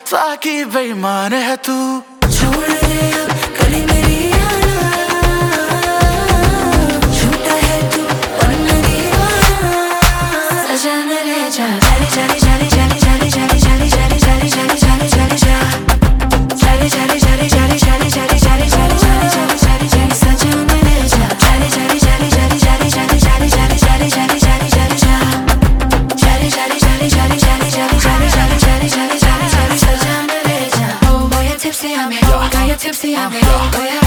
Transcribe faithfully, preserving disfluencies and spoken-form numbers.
ताकि बेईमान है तू। छोड़ दे अब गली मेरी आना, झूठा है तू वरना दीवाना। सजन ले जा चली चली चली चली चली चली चली चली चली चली चली चली जा चली चली चली चली चली चली चली चली चली चली चली चली सजन ले जा चली चली चली चली चली चली चली चली चली चली चली चली जा चली चली चली चली चली चली चली चली चली चली चली चली सजन ले जा। Oh boy you're tipsy on me, oh girl you're tipsy on me, oh yeah